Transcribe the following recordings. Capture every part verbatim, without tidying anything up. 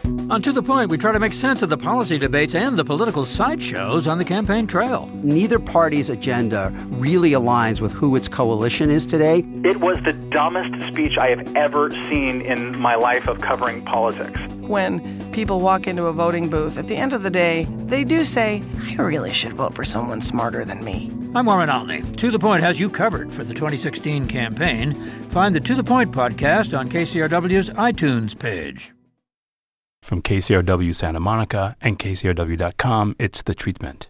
On To The Point, we try to make sense of the policy debates and the political sideshows on the campaign trail. Neither party's agenda really aligns with who its coalition is today. It was the dumbest speech I have ever seen in my life of covering politics. When people walk into a voting booth, at the end of the day, they do say, I really should vote for someone smarter than me. I'm Warren Olney. To The Point has you covered for the twenty sixteen campaign. Find the To The Point podcast on K C R W's iTunes page. From K C R W Santa Monica and K C R W dot com, it's The Treatment.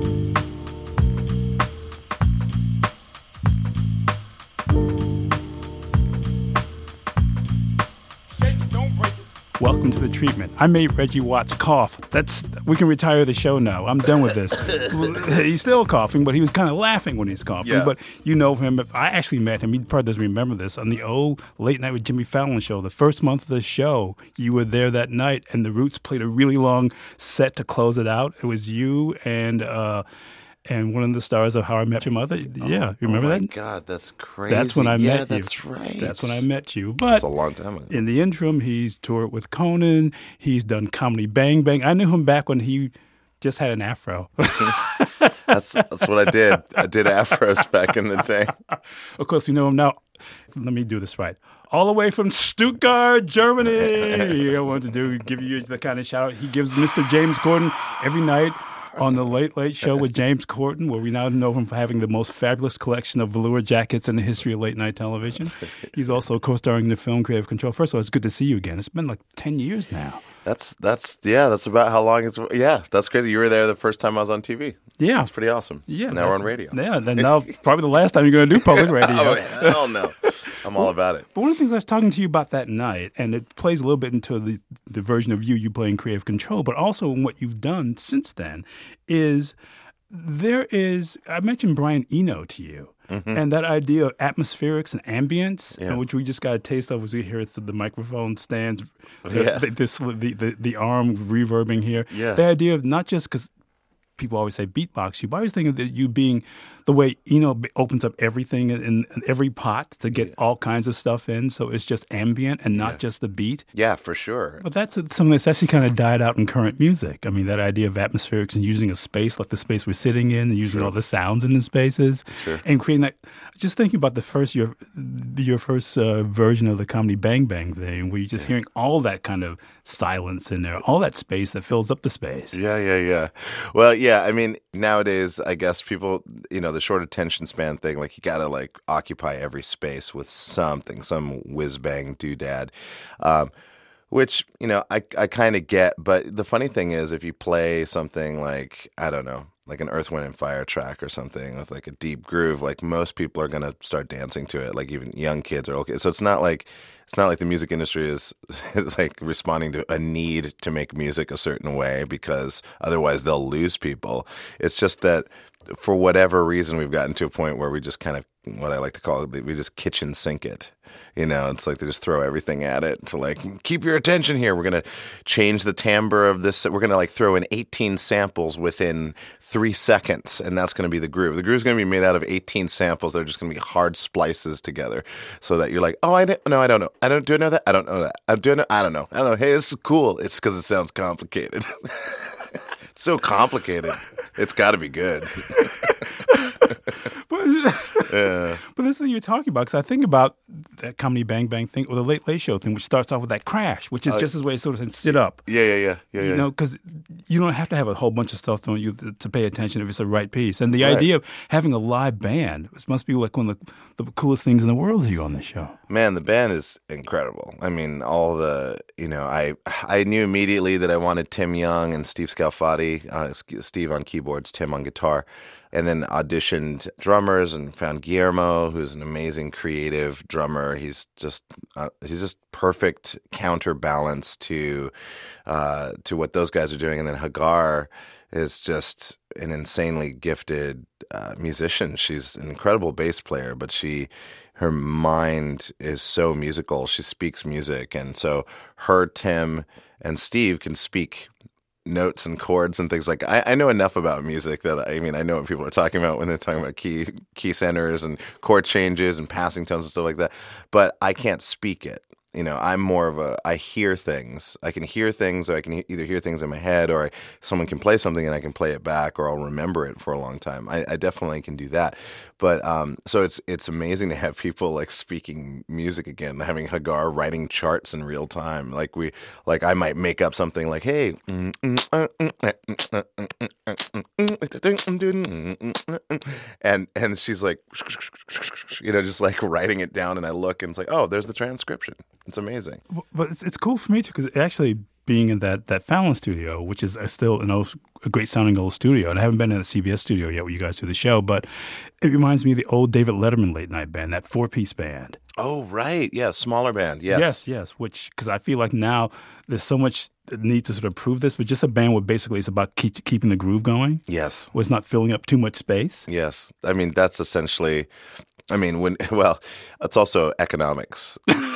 Welcome to The Treatment. I made Reggie Watts cough. That's we can retire the show now. I'm done with this. He's still coughing, but he was kind of laughing when he's coughing. Yeah. But you know him. I actually met him. He probably doesn't remember this. On the old Late Night with Jimmy Fallon show, the first month of the show, you were there that night, and the Roots played a really long set to close it out. It was you and... Uh, And one of the stars of How I Met Your Mother. Yeah, you remember oh my that? God, that's crazy. That's when I yeah, met you. that's right. That's when I met you. But That's a long time ago. in the interim, he's toured with Conan. He's done Comedy Bang Bang. I knew him back when he just had an afro. That's that's what I did. I did afros back in the day. Of course, you know him now. Let me do this right. All the way from Stuttgart, Germany. I wanted to do give you the kind of shout out he gives Mister James Corden every night on the Late Late Show with James Corden, where we now know him for having the most fabulous collection of velour jackets in the history of late night television. He's also co-starring in the film Creative Control. First of all, it's good to see you again. It's been like ten years now. That's that's yeah. That's about how long it's. Yeah, that's crazy. You were there the first time I was on T V. Yeah, that's pretty awesome. Yeah, now we're on radio. Yeah, then now probably the last time you're going to do public radio. Oh hell no, I'm all about it. But one of the things I was talking to you about that night, and it plays a little bit into the the version of you you playing Creative Control, but also in what you've done since then, is there is I mentioned Brian Eno to you. Mm-hmm. And that idea of atmospherics and ambience, yeah. which we just got a taste of as we hear it, so the microphone stands, the, yeah. the, this, the, the, the arm reverbing here. Yeah. The idea of not just because people always say beatbox you, but I always think of that you being the way Eno opens up everything in, in every pot to get yeah. all kinds of stuff in. So it's just ambient and not yeah. just the beat. Yeah, for sure. But that's something that's actually kind of died out in current music. I mean, that idea of atmospherics and using a space like the space we're sitting in and using sure. all the sounds in the spaces sure. and creating that. Just thinking about the first, your, your first uh, version of the Comedy Bang Bang thing, where you're just yeah. hearing all that kind of silence in there, all that space that fills up the space. Yeah, yeah, yeah. Well, yeah, I mean, nowadays, I guess people, you know, the short attention span thing, like you got to like occupy every space with something, some whiz bang doodad, um, which, you know, I, I kind of get. But the funny thing is, if you play something like, I don't know, like an Earth, Wind and Fire track or something with like a deep groove, like most people are going to start dancing to it. Like even young kids are okay. So it's not like, it's not like the music industry is, is like responding to a need to make music a certain way because otherwise they'll lose people. It's just that for whatever reason, we've gotten to a point where we just kind of, what I like to call it, we just kitchen sink it. You know, it's like they just throw everything at it to like, keep your attention here. We're going to change the timbre of this. We're going to like throw in eighteen samples within three seconds. And that's going to be the groove. The groove is going to be made out of eighteen samples. They're just going to be hard splices together so that you're like, oh, I don't, no, I don't know. I don't, do I know that? I don't know that. I do know. I don't know. I don't know. Hey, this is cool. It's because it sounds complicated. It's so complicated. It's got to be good. but, yeah. but this thing you're talking about, because I think about that Comedy Bang Bang thing or the Late Late Show thing, which starts off with that crash, which is uh, just his way of sort of sit up. Yeah, yeah, yeah. yeah you yeah. know, because you don't have to have a whole bunch of stuff on you to, to pay attention if it's the right piece. And the right. idea of having a live band, this must be like one of the, the coolest things in the world to you on this show. Man, the band is incredible. I mean, all the, you know, I I knew immediately that I wanted Tim Young and Steve Scalfati, uh, Steve on keyboards, Tim on guitar. And then auditioned drummers and found Guillermo, who's an amazing creative drummer. He's just uh, he's just perfect counterbalance to uh, to what those guys are doing. And then Hagar is just an insanely gifted uh, musician. She's an incredible bass player, but she her mind is so musical. She speaks music, and so her, Tim, and Steve can speak notes and chords and things like I, I know enough about music that I mean I know what people are talking about when they're talking about key key centers and chord changes and passing tones and stuff like that, but I can't speak it. You know, I'm more of a, I hear things. I can hear things, or I can he- either hear things in my head, or I, someone can play something and I can play it back, or I'll remember it for a long time. I, I definitely can do that. But um, so it's it's amazing to have people like speaking music again, having Hagar writing charts in real time. Like we, like I might make up something like, hey, and and she's like, you know, just like writing it down, and I look and it's like, oh, there's the transcription. It's amazing. But it's, it's cool for me too, because actually being in that that Fallon studio, which is still an old, a great sounding old studio, and I haven't been in the C B S studio yet where you guys do the show, but it reminds me of the old David Letterman late night band, that four piece band. Oh, right. Yeah, smaller band. Yes. Yes, yes. Which, because I feel like now there's so much need to sort of prove this, but just a band where basically it's about keep, keeping the groove going. Yes. Where it's not filling up too much space. Yes. I mean, that's essentially, I mean, when, well, it's also economics.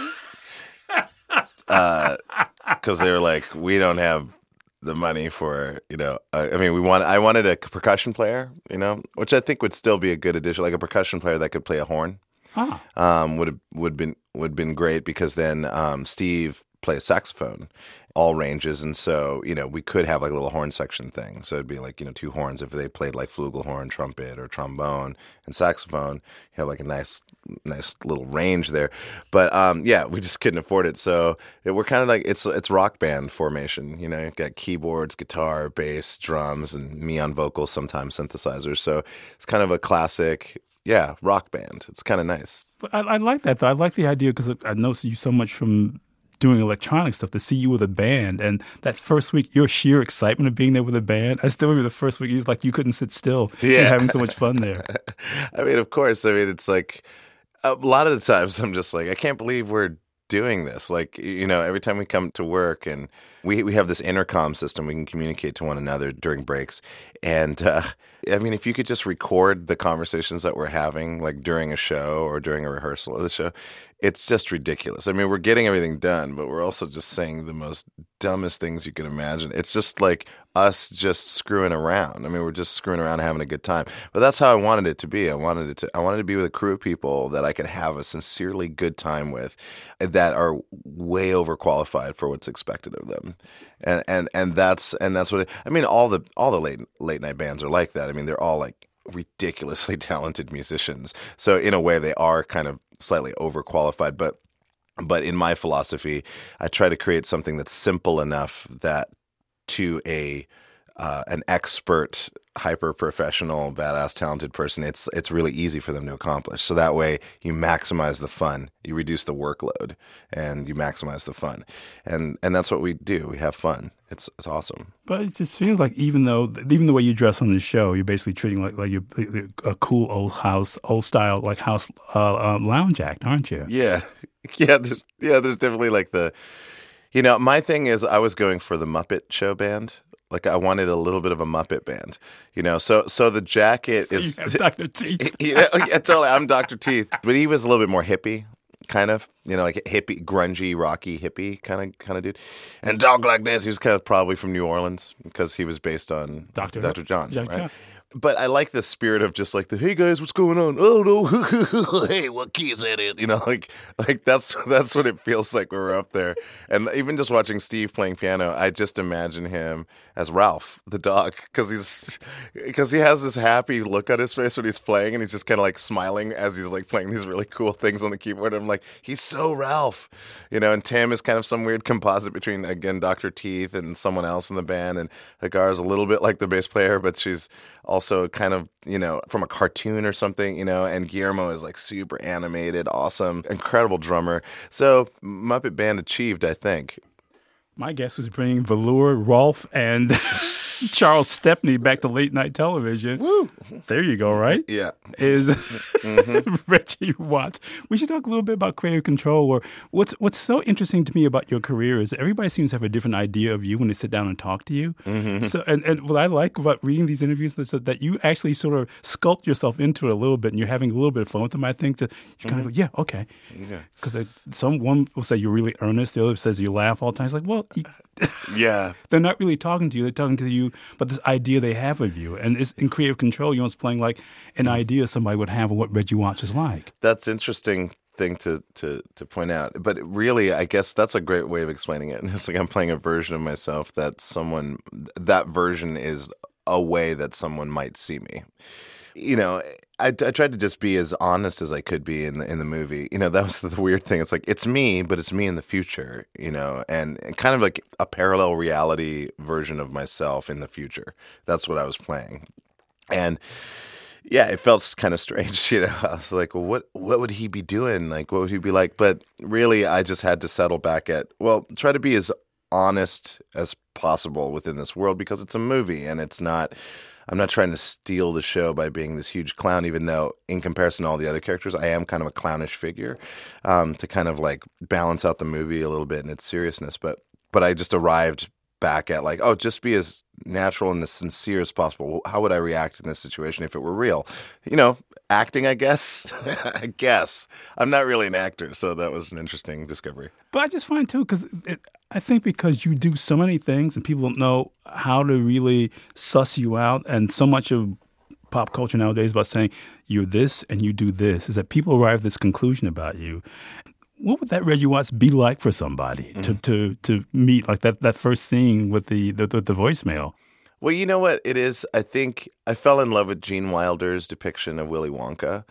Because uh, they're like, we don't have the money for, you know, uh, I mean, we want, I wanted a percussion player, you know, which I think would still be a good addition, like a percussion player that could play a horn. Ah. Um, would have would been would been great, because then um, Steve plays saxophone, all ranges, and so you know we could have like a little horn section thing. So it'd be like you know two horns if they played like flugelhorn, trumpet, or trombone and saxophone. You have like a nice nice little range there. But um, yeah, we just couldn't afford it, so it, we're kind of like it's it's rock band formation. You know, you've got keyboards, guitar, bass, drums, and me on vocals, sometimes synthesizers. So it's kind of a classic. Yeah, rock band. It's kind of nice. But I, I like that, though. I like the idea because I know you so much from doing electronic stuff to see you with a band. And that first week, your sheer excitement of being there with a band. I still remember the first week, it was like you couldn't sit still. Yeah. You're having so much fun there. I mean, of course. I mean, it's like a lot of the times I'm just like, I can't believe we're doing this. Like, you know, every time we come to work and we we have this intercom system, we can communicate to one another during breaks. And uh, I mean, if you could just record the conversations that we're having, like during a show or during a rehearsal of the show, it's just ridiculous. I mean, we're getting everything done, but we're also just saying the most dumbest things you can imagine. It's just like us just screwing around. I mean, we're just screwing around and having a good time. But that's how I wanted it to be. I wanted it to I wanted to be with a crew of people that I could have a sincerely good time with, that are way overqualified for what's expected of them. And and and that's and that's what it, I mean, all the all the late late night bands are like that. I mean, they're all like ridiculously talented musicians. So in a way they are kind of slightly overqualified, but but in my philosophy, I try to create something that's simple enough that to a uh, an expert, hyper professional, badass, talented person, it's it's really easy for them to accomplish. So that way, you maximize the fun, you reduce the workload, and you maximize the fun, and and that's what we do. We have fun. It's it's awesome. But it just feels like even though even the way you dress on the show, you're basically treating like like you're a cool old house, old style like house uh, uh, lounge act, aren't you? Yeah, yeah. There's yeah. There's definitely like the, you know, my thing is I was going for the Muppet Show band. Like I wanted a little bit of a Muppet band, you know. So so the jacket so is you have Doctor Teeth. you know, yeah, totally. I'm Doctor Teeth, but he was a little bit more hippie, kind of, you know, like hippie, grungy, rocky hippie kind of kind of dude. And Dog Like This, he was kind of probably from New Orleans because he was based on Doctor Doctor John, Jack right? John. But I like the spirit of just like the, hey guys, what's going on? Oh no, hey, what key is that in? You know, like like that's that's what it feels like when we're up there. And even just watching Steve playing piano, I just imagine him as Ralph, the dog, because he's because he has this happy look on his face when he's playing, and he's just kind of like smiling as he's like playing these really cool things on the keyboard. I'm like, he's so Ralph, you know. And Tim is kind of some weird composite between again Doctor Teeth and someone else in the band, and Hagar is a little bit like the bass player, but she's also kind of, you know, from a cartoon or something, you know, and Guillermo is like super animated, awesome, incredible drummer. So Muppet Band achieved, I think. My guess was bringing Velour, Rolf, and Charles Stepney back to late night television. Woo! There you go, right? Yeah. Is mm-hmm. Reggie Watts. We should talk a little bit about creative control. Or what's what's so interesting to me about your career is everybody seems to have a different idea of you when they sit down and talk to you. Mm-hmm. So, and, and what I like about reading these interviews is that, that you actually sort of sculpt yourself into it a little bit, and you're having a little bit of fun with them. I think that you kind mm-hmm. of go, yeah, okay, because yeah. some one will say you're really earnest, the other says you laugh all the time. It's like, well. Yeah, they're not really talking to you. They're talking to you, but this idea they have of you, and it's in creative control. You know, it's playing like an idea somebody would have of what Reggie Watts is like. That's interesting thing to, to, to point out. But really, I guess that's a great way of explaining it. It's like I'm playing a version of myself that someone, that version is a way that someone might see me. You know, I, I tried to just be as honest as I could be in the, in the movie. You know, that was the weird thing. It's like, it's me, but it's me in the future, you know, and, and kind of like a parallel reality version of myself in the future. That's what I was playing. And yeah, it felt kind of strange, you know. I was like, well, what what would he be doing? Like, what would he be like? But really, I just had to settle back at, well, try to be as honest as possible within this world because it's a movie and it's not, I'm not trying to steal the show by being this huge clown, even though in comparison to all the other characters, I am kind of a clownish figure um, to kind of like balance out the movie a little bit in its seriousness. But but I just arrived back at like, oh, just be as natural and as sincere as possible. How would I react in this situation if it were real? You know, acting, I guess. I guess. I'm not really an actor, so that was an interesting discovery. But I just find, too, because I think because you do so many things and people don't know how to really suss you out, and so much of pop culture nowadays about saying you're this and you do this, is that people arrive at this conclusion about you. What would that Reggie Watts be like for somebody mm-hmm. to, to to meet, like that, that first scene with the, the, the voicemail? Well, you know what it is? I think I fell in love with Gene Wilder's depiction of Willy Wonka.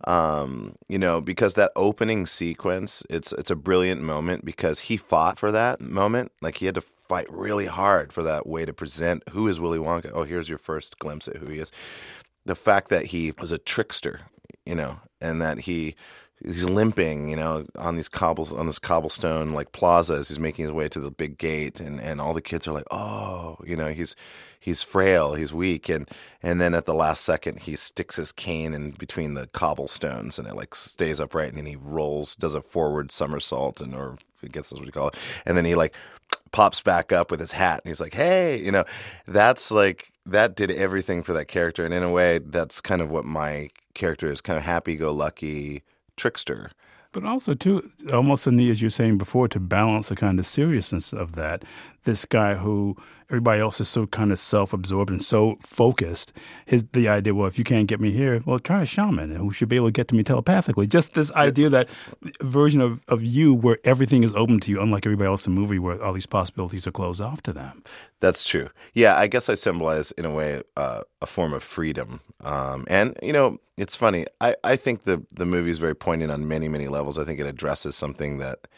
Um, you know, because that opening sequence, it's it's a brilliant moment because he fought for that moment. Like he had to fight really hard for that way to present who is Willy Wonka. Oh, here's your first glimpse at who he is. The fact that he was a trickster, you know, and that he he's limping, you know, on these cobbles on this cobblestone like plaza as he's making his way to the big gate, and, and all the kids are like, oh, you know, he's he's frail, he's weak, and and then at the last second he sticks his cane in between the cobblestones and it like stays upright, and then he rolls, does a forward somersault, and or I guess that's what you call it, and then he like pops back up with his hat, and he's like, hey, you know, that's like that did everything for that character, and in a way, that's kind of what my character is, kind of happy-go-lucky trickster. But also, too, almost in the, as you were saying before, to balance the kind of seriousness of that, this guy who everybody else is so kind of self-absorbed and so focused, his the idea, well, if you can't get me here, well, try a shaman who should be able to get to me telepathically. Just this idea, it's, that version of, of you where everything is open to you, unlike everybody else in the movie where all these possibilities are closed off to them. That's true. Yeah, I guess I symbolize, in a way, uh, a form of freedom. Um, and, you know, it's funny. I, I think the, the movie is very poignant on many, many levels. I think it addresses something that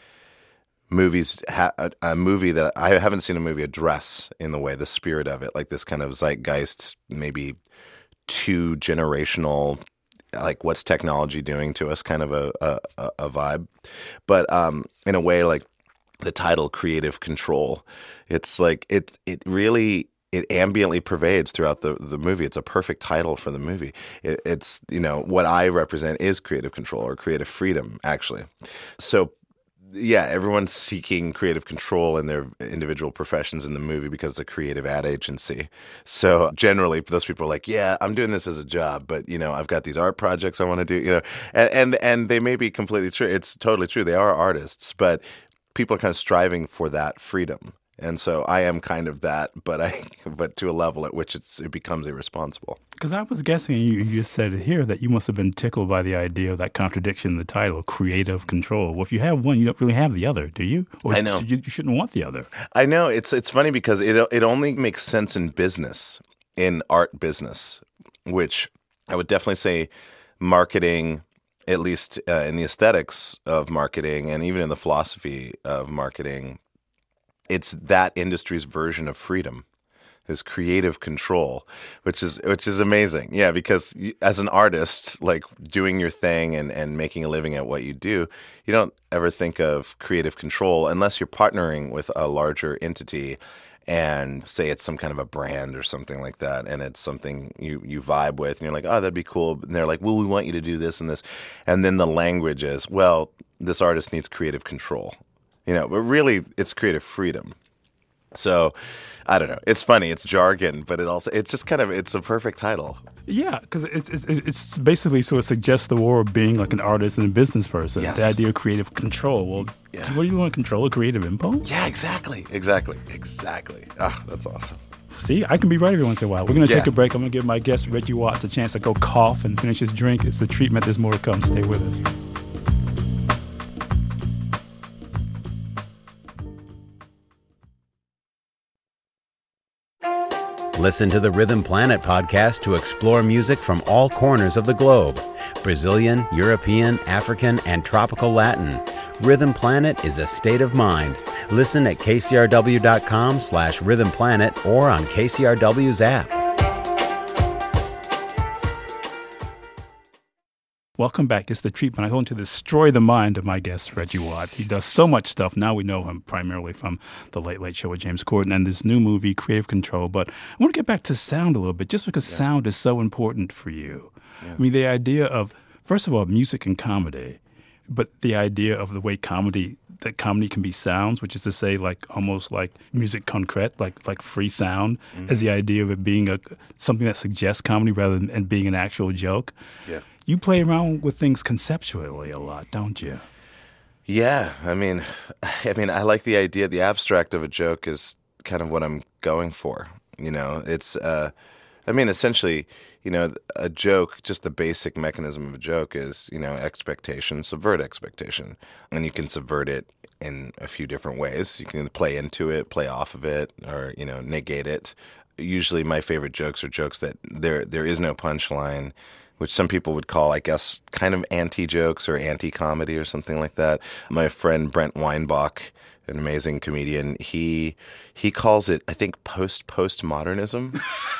movies, ha- a, a movie that I haven't seen a movie address in the way, the spirit of it, like this kind of zeitgeist, maybe two generational, like what's technology doing to us kind of a, a, a vibe. But um, in a way, like the title Creative Control, it's like it it really it ambiently pervades throughout the, the movie. It's a perfect title for the movie. It, it's, you know, what I represent is creative control or creative freedom, actually. So yeah, everyone's seeking creative control in their individual professions in the movie because it's a creative ad agency. So generally, those people are like, yeah, I'm doing this as a job, but, you know, I've got these art projects I want to do, you know, and, and, and they may be completely true. It's totally true. They are artists, but people are kind of striving for that freedom. And so I am kind of that, but I, but to a level at which it's it becomes irresponsible. Because I was guessing, you, you said it here, that you must have been tickled by the idea of that contradiction in the title, creative control. Well, if you have one, you don't really have the other, do you? Or I know. You, you shouldn't want the other. I know. It's it's funny because it it only makes sense in business, in art business, which I would definitely say marketing, at least uh, in the aesthetics of marketing and even in the philosophy of marketing, it's that industry's version of freedom, is creative control, which is which is amazing. Yeah, because as an artist, like doing your thing and, and making a living at what you do, you don't ever think of creative control unless you're partnering with a larger entity and say it's some kind of a brand or something like that, and it's something you, you vibe with, and you're like, oh, that'd be cool. And they're like, well, we want you to do this and this. And then the language is, well, this artist needs creative control. You know, but really, it's creative freedom. So, I don't know. It's funny. It's jargon, but it also, it's just kind of, it's a perfect title. Yeah, because it's, it's it's basically sort of suggests the war of being like an artist and a business person. Yes. The idea of creative control. Well, yeah. What do you want to control? A creative impulse? Yeah, exactly. Exactly. Exactly. Ah, that's awesome. See, I can be right every once in a while. We're going to yeah. take a break. I'm going to give my guest, Reggie Watts, a chance to go cough and finish his drink. It's the treatment. There's more to come. Stay with us. Listen to the Rhythm Planet podcast to explore music from all corners of the globe. Brazilian, European, African, and tropical Latin. Rhythm Planet is a state of mind. Listen at kcrw.com slash Rhythm Planet or on K C R W's app. Welcome back. It's The Treatment. I'm going to destroy the mind of my guest, Reggie Watts. He does so much stuff. Now we know him primarily from The Late Late Show with James Corden and this new movie, Creative Control. But I want to get back to sound a little bit, just because yeah. sound is so important for you. Yeah. I mean, the idea of, first of all, music and comedy, but the idea of the way comedy, that comedy can be sounds, which is to say, like almost like music concrete, like like free sound, mm-hmm. as the idea of it being a something that suggests comedy rather than and being an actual joke. Yeah. You play around with things conceptually a lot, don't you? Yeah, I mean, I mean, I like the idea. The abstract of a joke is kind of what I'm going for. You know, it's, uh, I mean, essentially, you know, a joke, just the basic mechanism of a joke is, you know, expectation, subvert expectation, and you can subvert it in a few different ways. You can play into it, play off of it, or you know, negate it. Usually, my favorite jokes are jokes that there there is no punchline, which some people would call, I guess, kind of anti-jokes or anti-comedy or something like that. My friend Brent Weinbach, an amazing comedian, he he calls it, I think, post-postmodernism,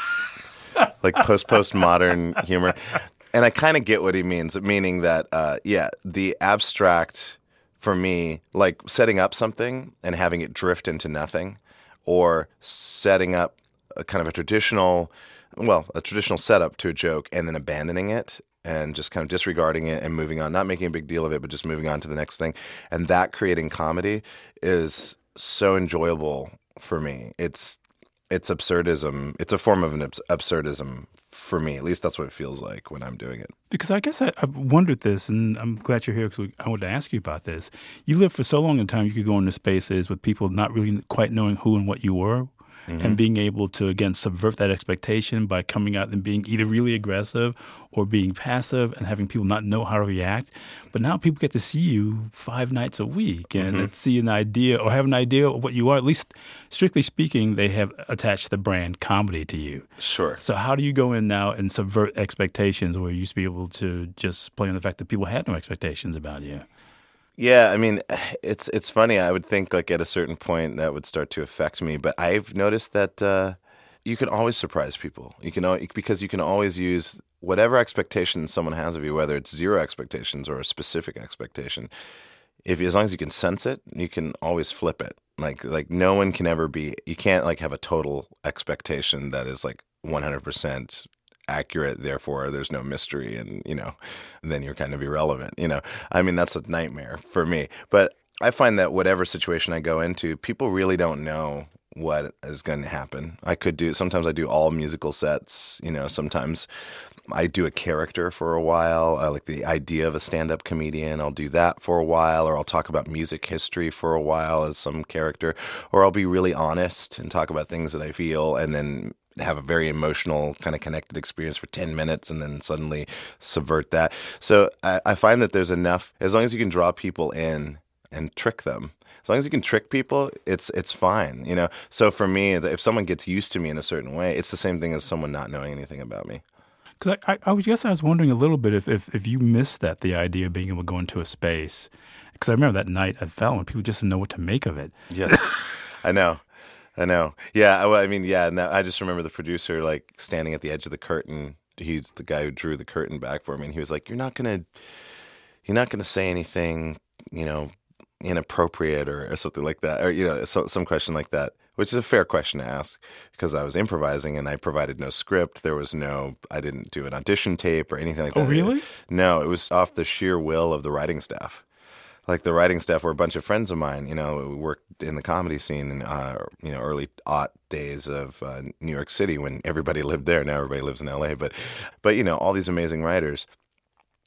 like post-postmodern humor. And I kind of get what he means, meaning that, uh, yeah, the abstract, for me, like setting up something and having it drift into nothing, or setting up a kind of a traditional... well, a traditional setup to a joke and then abandoning it and just kind of disregarding it and moving on, not making a big deal of it, but just moving on to the next thing. And that creating comedy is so enjoyable for me. It's it's absurdism. It's a form of an abs- absurdism for me. At least that's what it feels like when I'm doing it. Because I guess I, I've wondered this, and I'm glad you're here because I wanted to ask you about this. You lived for so long in time, you could go into spaces with people not really quite knowing who and what you were. Mm-hmm. And being able to, again, subvert that expectation by coming out and being either really aggressive or being passive and having people not know how to react. But now people get to see you five nights a week and mm-hmm. see an idea or have an idea of what you are. At least, strictly speaking, they have attached the brand comedy to you. Sure. So how do you go in now and subvert expectations where you used to be able to just play on the fact that people had no expectations about you? Yeah, I mean, it's it's funny. I would think like at a certain point that would start to affect me, but I've noticed that uh, you can always surprise people. You can because you can always use whatever expectations someone has of you, whether it's zero expectations or a specific expectation. If as long as you can sense it, you can always flip it. Like like no one can ever be. You can't like have a total expectation that is like one hundred percent accurate, therefore there's no mystery, and you know, then you're kind of irrelevant. You know, I mean, that's a nightmare for me. But I find that whatever situation I go into, people really don't know what is going to happen. I could do sometimes I do all musical sets. You know, sometimes I do a character for a while. I like the idea of a stand-up comedian. I'll do that for a while, or I'll talk about music history for a while as some character, or I'll be really honest and talk about things that I feel, and then have a very emotional kind of connected experience for ten minutes and then suddenly subvert that. So I, I find that there's enough, as long as you can draw people in and trick them, as long as you can trick people, it's it's fine, you know? So for me, if someone gets used to me in a certain way, it's the same thing as someone not knowing anything about me. Because I, I, I was guess I was wondering a little bit if, if, if you missed that, the idea of being able to go into a space. Because I remember that night at Fallon, people just didn't know what to make of it. Yeah, I know. I know. Yeah, I mean, yeah, and I just remember the producer, like, standing at the edge of the curtain. He's the guy who drew the curtain back for me, and he was like, you're not going to, you're not going to say anything, you know, inappropriate or, or something like that, or, you know, so, some question like that, which is a fair question to ask, because I was improvising and I provided no script. There was no, I didn't do an audition tape or anything like that. Oh, really? No, it was off the sheer will of the writing staff. Like the writing staff were a bunch of friends of mine, you know, we worked in the comedy scene in, uh, you know, early aught days of uh, New York City when everybody lived there. Now everybody lives in L A. But, but, you know, all these amazing writers.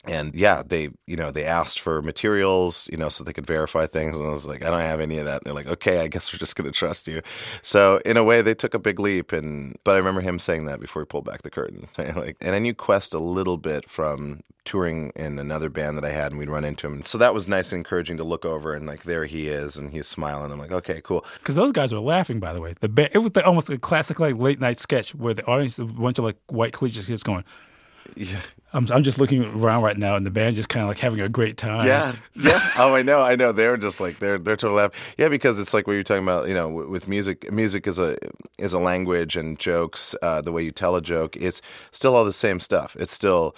And yeah, they, you know, they asked for materials, you know, so they could verify things. And I was like, I don't have any of that. And they're like, okay, I guess we're just going to trust you. So in a way, they took a big leap. And but I remember him saying that before he pulled back the curtain. Like, and I knew Quest a little bit from touring in another band that I had, and we'd run into him. So that was nice and encouraging to look over and like, there he is, and he's smiling. I'm like, okay, cool. Because those guys were laughing, by the way. The band, it was the, almost a classic like late night sketch where the audience, a bunch of like white collegiate kids going. Yeah. I'm, I'm just looking around right now, and the band just kind of like having a great time. Yeah, yeah. Oh, I know, I know. They're just like they're they're totally laughing. Yeah, because it's like what you're talking about. You know, with music, music is a is a language, and jokes. Uh, the way you tell a joke, it's still all the same stuff. It's still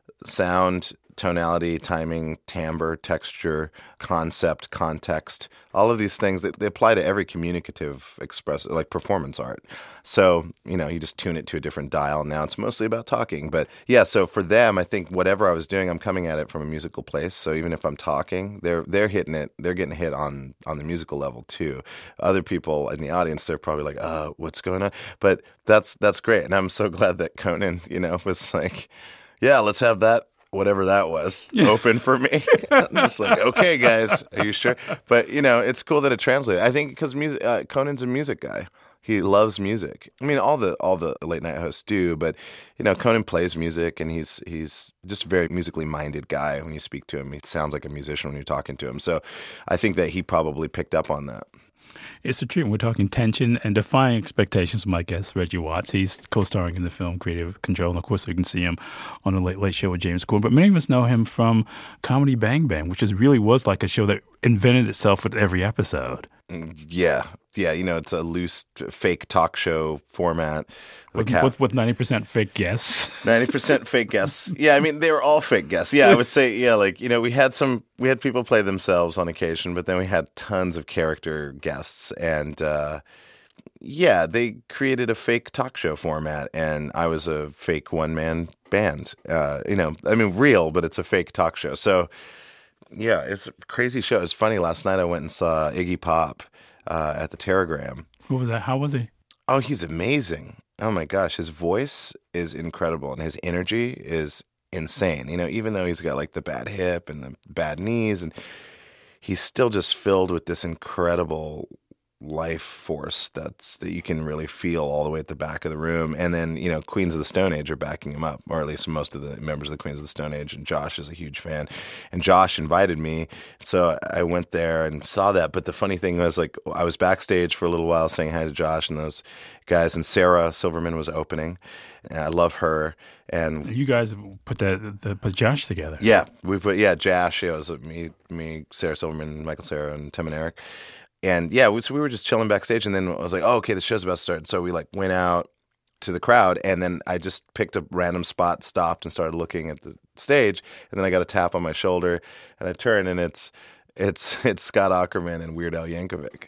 sound, tonality, timing, timbre, texture, concept, context. All of these things that they apply to every communicative express, like performance art. So, you know, you just tune it to a different dial. Now it's mostly about talking. But yeah, so for them, I think whatever I was doing, I'm coming at it from a musical place. So even if I'm talking, they're they're hitting it. They're getting hit on on the musical level too. Other people in the audience, they're probably like, "Oh, what's going on?" But that's that's great, and I'm so glad that Conan, you know, was like, "Yeah, let's have that." Whatever that was, open for me. I'm just like, okay, guys, are you sure? But, you know, it's cool that it translated. I think because music, uh, Conan's a music guy. He loves music. I mean, all the all the late night hosts do, but, you know, Conan plays music, and he's he's just a very musically minded guy. When you speak to him, he sounds like a musician when you're talking to him. So I think that he probably picked up on that. It's the truth. We're talking tension and defying expectations. My guest, Reggie Watts. He's co-starring in the film Creative Control. And of course, you can see him on The Late Late Show with James Corden. But many of us know him from Comedy Bang Bang, which is really was like a show that invented itself with every episode. Yeah. Yeah, you know, it's a loose, fake talk show format. With, with, with ninety percent fake guests. ninety percent fake guests. Yeah, I mean, they were all fake guests. Yeah, I would say, yeah, like, you know, we had some, we had people play themselves on occasion, but then we had tons of character guests. And, uh, yeah, they created a fake talk show format, and I was a fake one-man band. Uh, you know, I mean, real, but it's a fake talk show. So, yeah, it's a crazy show. It's funny. Last night I went and saw Iggy Pop uh, at the Teragram. What was that? How was he? Oh, he's amazing. Oh, my gosh. His voice is incredible, and his energy is insane. You know, even though he's got, like, the bad hip and the bad knees, and he's still just filled with this incredible life force that's that you can really feel all the way at the back of the room. And then, you know, Queens of the Stone Age are backing him up, or at least most of the members of the Queens of the Stone Age. And Josh is a huge fan. And Josh invited me. So I went there and saw that. But the funny thing was, like, I was backstage for a little while saying hi to Josh and those guys. And Sarah Silverman was opening. And I love her. And you guys put that the, put Josh together. Yeah. We put, yeah, Josh. Yeah, it was me, me, Sarah Silverman, Michael Cera, and Tim and Eric. And yeah, we, so we were just chilling backstage, and then I was like, oh, okay, the show's about to start. So we like went out to the crowd, and then I just picked a random spot, stopped, and started looking at the stage. And then I got a tap on my shoulder, and I turned, and it's it's it's Scott Aukerman and Weird Al Yankovic.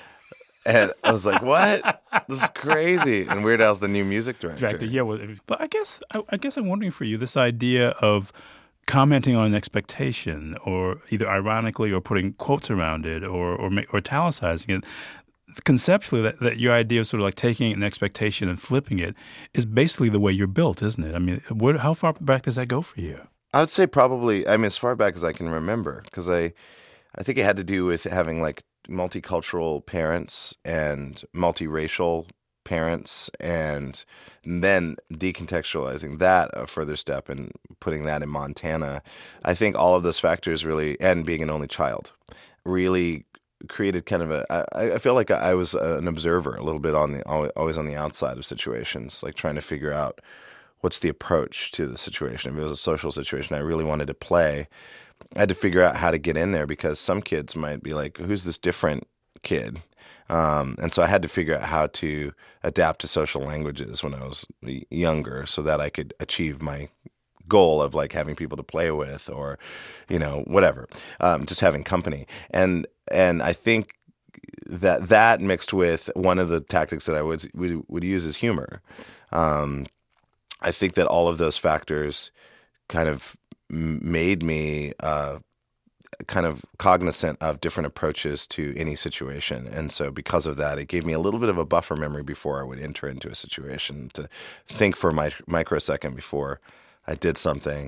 And I was like, what? This is crazy. And Weird Al's the new music director. Director, yeah. Well, but I guess I, I guess I'm wondering for you, this idea of commenting on an expectation, or either ironically or putting quotes around it, or or, or italicizing it. Conceptually, that, that your idea of sort of like taking an expectation and flipping it is basically the way you're built, isn't it? I mean, where, how far back does that go for you? I would say probably, I mean, as far back as I can remember, because I, I think it had to do with having like multicultural parents and multiracial parents, and then decontextualizing that a further step and putting that in Montana. I think all of those factors really, and being an only child, really created kind of a, I, I feel like I was an observer a little bit on the, always on the outside of situations, like trying to figure out what's the approach to the situation. If it was a social situation I really wanted to play, I had to figure out how to get in there, because some kids might be like, who's this different kid? Um, and so I had to figure out how to adapt to social languages when I was younger, so that I could achieve my goal of like having people to play with, or, you know, whatever, um, just having company. And and I think that that mixed with one of the tactics that I would would, would use is humor. Um, I think that all of those factors kind of made me uh, kind of cognizant of different approaches to any situation. And so because of that, it gave me a little bit of a buffer memory before I would enter into a situation, to think for a mi- microsecond before I did something,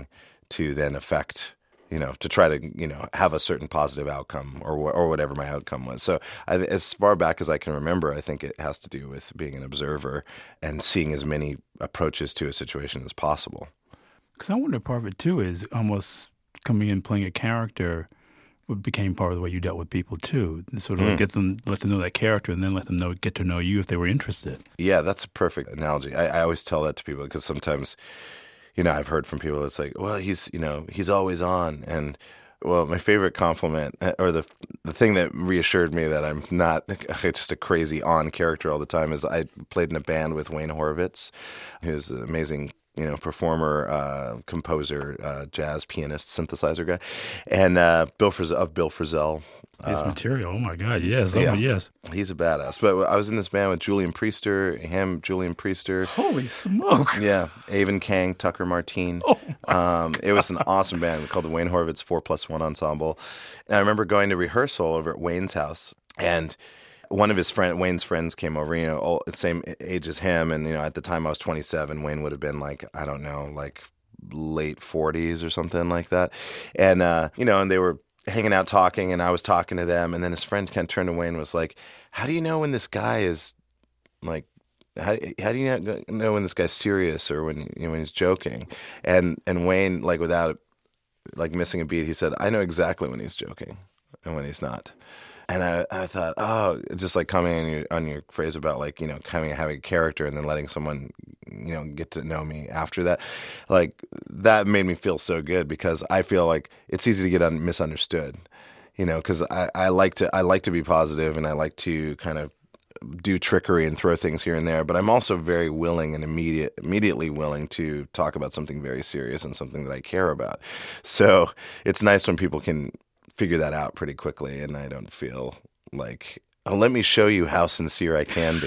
to then affect, you know, to try to, you know, have a certain positive outcome or or whatever my outcome was. So I, as far back as I can remember, I think it has to do with being an observer and seeing as many approaches to a situation as possible. Because I wonder part of it, too, is almost coming in playing a character became part of the way you dealt with people, too. Sort of mm. get them, let them know that character and then let them know, get to know you if they were interested. Yeah, that's a perfect analogy. I, I always tell that to people because sometimes, you know, I've heard from people, it's like, well, he's, you know, he's always on. And, well, my favorite compliment, or the the thing that reassured me that I'm not just a crazy on character all the time, is I played in a band with Wayne Horowitz, who's an amazing, you know, performer, uh, composer, uh, jazz pianist, synthesizer guy, and uh, Bill Frisell, of Bill Frisell. His uh, material, oh my God, yes, oh yeah, yes. He's a badass. But I was in this band with Julian Priester, him, Julian Priester. Holy smoke. Yeah, Avon Kang, Tucker Martine. Oh um, it was an awesome band called the Wayne Horowitz four plus one Ensemble. And I remember going to rehearsal over at Wayne's house, and one of his friend, Wayne's friends came over, you know, all, same age as him. And, you know, at the time I was twenty-seven, Wayne would have been like, I don't know, like late forties or something like that. And, uh, you know, and they were hanging out talking, and I was talking to them. And then his friend kind of turned to Wayne and was like, how do you know when this guy is like, how, how do you know when this guy's serious or when, you know, when he's joking? And, and Wayne, like without like missing a beat, he said, I know exactly when he's joking and when he's not. And I, I thought, oh, just like commenting on your, on your phrase about like, you know, having, having a character and then letting someone, you know, get to know me after that. Like that made me feel so good because I feel like it's easy to get un- misunderstood, you know, because I, I like to I like to be positive and I like to kind of do trickery and throw things here and there. But I'm also very willing and immediate, immediately willing to talk about something very serious and something that I care about. So it's nice when people can figure that out pretty quickly, and I don't feel like, oh, let me show you how sincere I can be.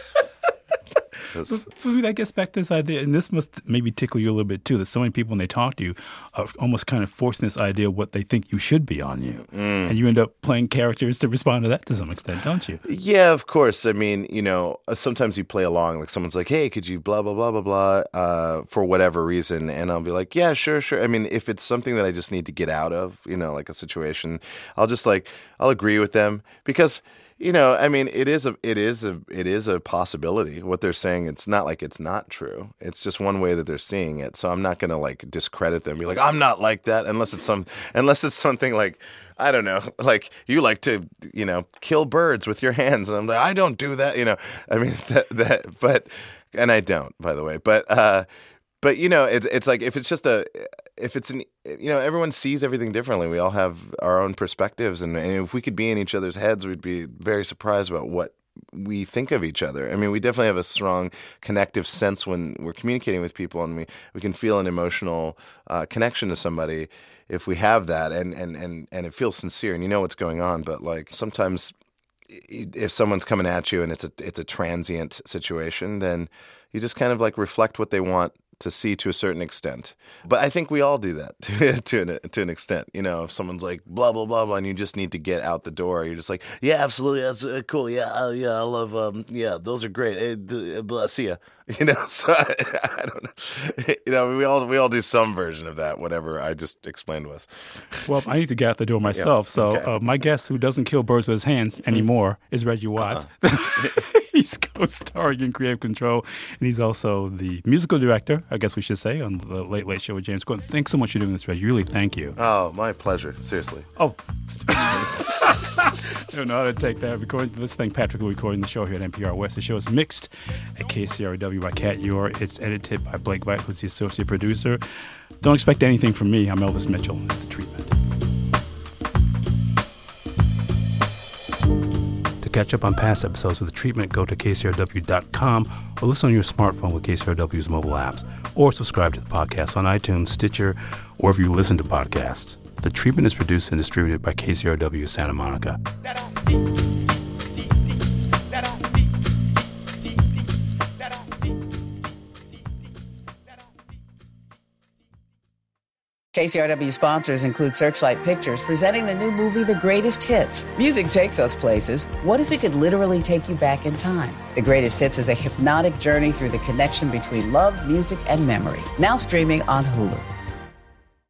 For me, that gets back to this idea, and this must maybe tickle you a little bit too, that so many people when they talk to you are almost kind of forcing this idea of what they think you should be on you. Mm. And you end up playing characters to respond to that to some extent, don't you? Yeah, of course. I mean, you know, sometimes you play along, like someone's like, hey, could you blah, blah, blah, blah, blah, uh, for whatever reason. And I'll be like, yeah, sure, sure. I mean, if it's something that I just need to get out of, you know, like a situation, I'll just like, I'll agree with them because, you know, I mean, it is a, it is a, it is a possibility. What they're saying, it's not like it's not true. It's just one way that they're seeing it. So I'm not going to like discredit them. Be like, I'm not like that, unless it's some, unless it's something like, I don't know, like you like to, you know, kill birds with your hands, and I'm like, I don't do that. You know, I mean that that, but, and I don't, by the way, but. uh But, you know, it's it's like if it's just a, if it's an, you know, everyone sees everything differently. We all have our own perspectives. And, and if we could be in each other's heads, we'd be very surprised about what we think of each other. I mean, we definitely have a strong connective sense when we're communicating with people, and we, we can feel an emotional uh, connection to somebody if we have that, and, and, and, and it feels sincere and you know what's going on. But like sometimes if someone's coming at you and it's a it's a transient situation, then you just kind of like reflect what they want to see to a certain extent. But I think we all do that to, to, an, to an extent. You know, if someone's like, blah, blah, blah, blah, and you just need to get out the door, you're just like, yeah, absolutely, that's uh, cool. Yeah, uh, yeah, I love, um, yeah, those are great. Hey, d- blah, see ya. You know, so I, I don't know. You know, we all we all do some version of that, whatever I just explained was. Well, I need to get out the door myself. Yeah, so okay. uh, my guest who doesn't kill birds with his hands anymore mm-hmm. is Reggie Watts. Uh-huh. He's co-starring in Creative Control, and he's also the musical director, I guess we should say, on the Late Late Show with James Corden. Thanks so much for doing this, Reggie. Really, thank you. Oh, my pleasure. Seriously. Oh. I don't know how to take that. Recording, let's thank Patrick for recording the show here at N P R West. The show is mixed at K C R W by Kat Yor. It's edited by Blake White, who's the associate producer. Don't expect anything from me. I'm Elvis Mitchell. It's The Treatment. To catch up on past episodes of The Treatment, go to K C R W dot com or listen on your smartphone with K C R W's mobile apps, or subscribe to the podcast on iTunes, Stitcher, or wherever you listen to podcasts. The Treatment is produced and distributed by K C R W Santa Monica. K C R W sponsors include Searchlight Pictures, presenting the new movie, The Greatest Hits. Music takes us places. What if it could literally take you back in time? The Greatest Hits is a hypnotic journey through the connection between love, music, and memory. Now streaming on Hulu.